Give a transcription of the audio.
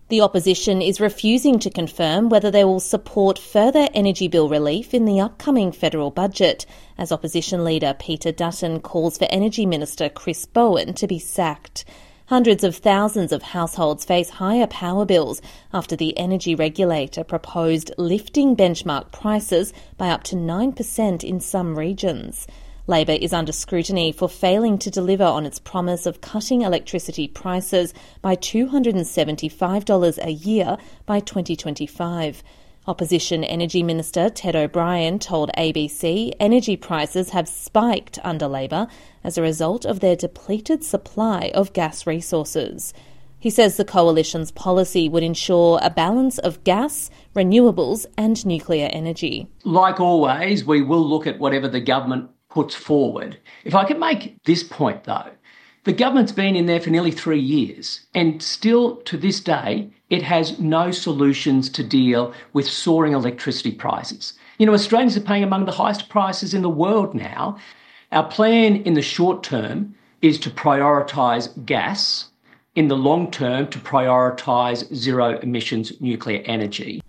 The opposition is refusing to confirm whether they will support further energy bill relief in the upcoming federal budget, as opposition leader Peter Dutton calls for Energy Minister Chris Bowen to be sacked. Hundreds of thousands of households face higher power bills after the energy regulator proposed lifting benchmark prices by up to 9% in some regions. Labor is under scrutiny for failing to deliver on its promise of cutting electricity prices by $275 a year by 2025. Opposition Energy Minister Ted O'Brien told ABC energy prices have spiked under Labor as a result of their depleted supply of gas resources. He says the coalition's policy would ensure a balance of gas, renewables and nuclear energy. Like always, we will look at whatever the government puts forward. If I could make this point though, the government's been in there for nearly 3 years and still to this day it has no solutions to deal with soaring electricity prices. Australians are paying among the highest prices in the world now. Our plan in the short term is to prioritise gas, in the long term to prioritise zero emissions nuclear energy.